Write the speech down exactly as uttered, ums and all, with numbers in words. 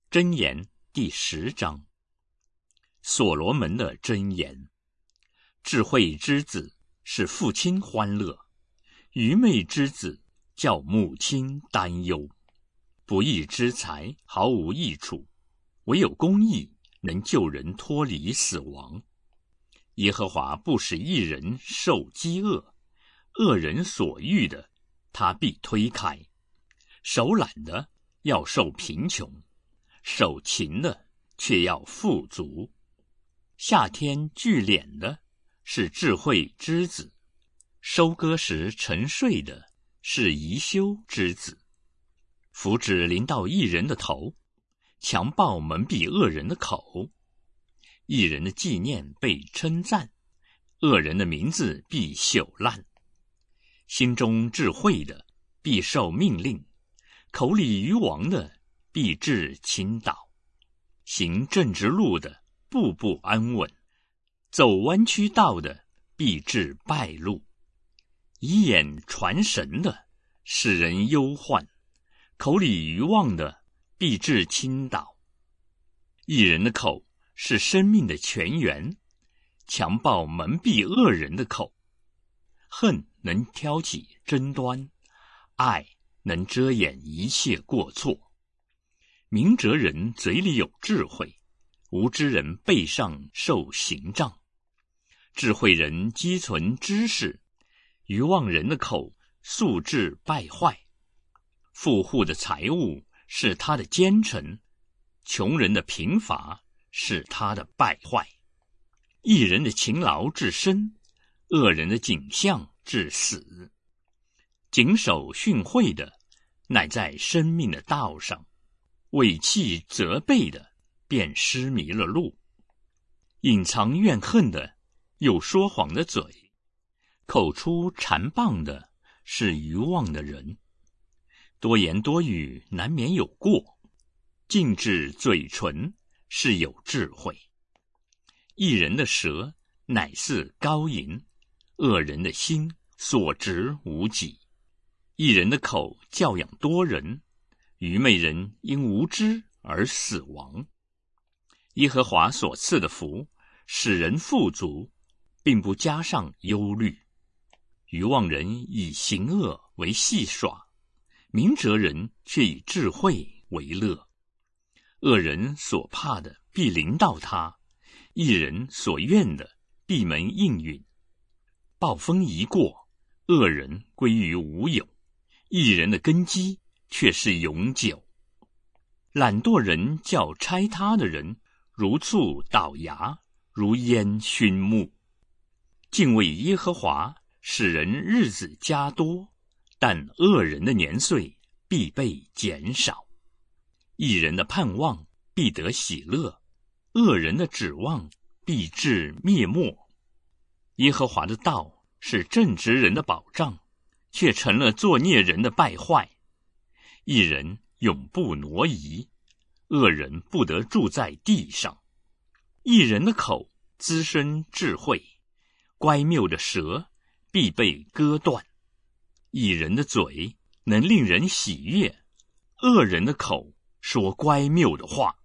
箴言第十章，所罗门的箴言：智慧之子使父亲欢乐，愚昧之子叫母亲担忧。不义之财毫无益处，唯有公义能救人脱离死亡。耶和华不使一人受饥饿，恶人所欲的，他必推开。手懒的要受贫穷，手勤的却要富足。夏天聚敛的是智慧之子，收割时沉睡的是贻羞之子。福祉临到一人的头，强暴蒙蔽恶人的口。一人的纪念被称赞，恶人的名字必朽烂。心中智慧的必受命令，口里愚妄的必致倾倒。行正直路的步步安稳，走弯曲道的必致败露。以眼传神的使人忧患，口里愚妄的必致倾倒。一人的口是生命的泉源，强暴蒙蔽恶人的口。恨能挑起争端，爱能遮掩一切过错。明哲人嘴里有智慧，无知人背上受刑杖。智慧人积存知识，愚妄人的口素质败坏。富户的财物是他的奸臣，穷人的贫乏是他的败坏。一人的勤劳致生，恶人的景象致死。谨守训诲的乃在生命的道上，违弃责备的便失迷了路。隐藏怨恨的有说谎的嘴，口出谗谤的是愚妄的人。多言多语难免有过，禁止嘴唇是有智慧。一人的舌乃似高银，恶人的心所值无几。一人的口教养多人，愚昧人因无知而死亡。耶和华所赐的福使人富足，并不加上忧虑。愚妄人以行恶为戏耍，明哲人却以智慧为乐。恶人所怕的必临到他，一人所愿的闭门应允。暴风一过，恶人归于无有，一人的根基却是永久。懒惰人叫拆他的人如醋倒牙，如烟熏目。敬畏耶和华使人日子加多，但恶人的年岁必被减少。一人的盼望必得喜乐，恶人的指望必致灭没。耶和华的道是正直人的保障，却成了作孽人的败坏。一人永不挪移，恶人不得住在地上。一人的口滋生智慧，乖谬的舌必被割断。一人的嘴能令人喜悦，恶人的口说乖谬的话。